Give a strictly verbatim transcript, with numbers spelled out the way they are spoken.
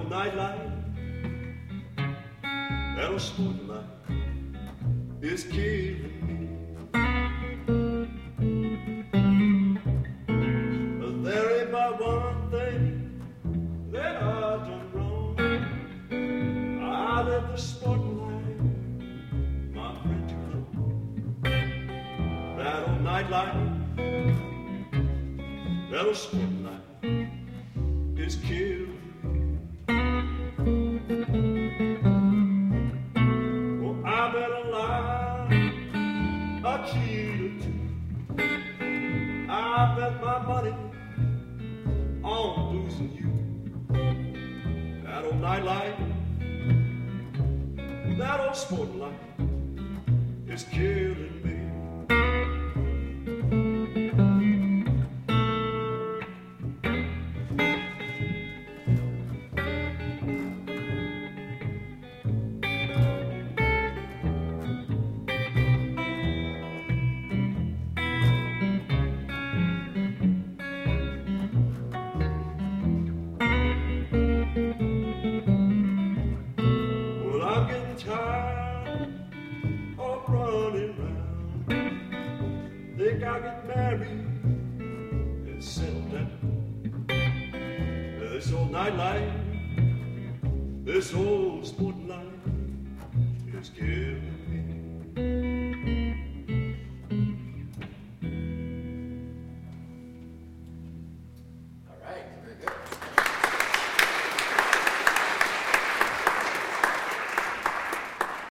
nightlife, that old sporting life is killing me. But there ain't but one thing that I've done wrong. I let the sporting life, my friend, too long. That old nightlife, that old sporting life is killing me. Well, I better lie, I cheated too. I bet my money on losing you. That old nightlife, that old sporting life is killing me. Nightlife, this old sporting life is killing.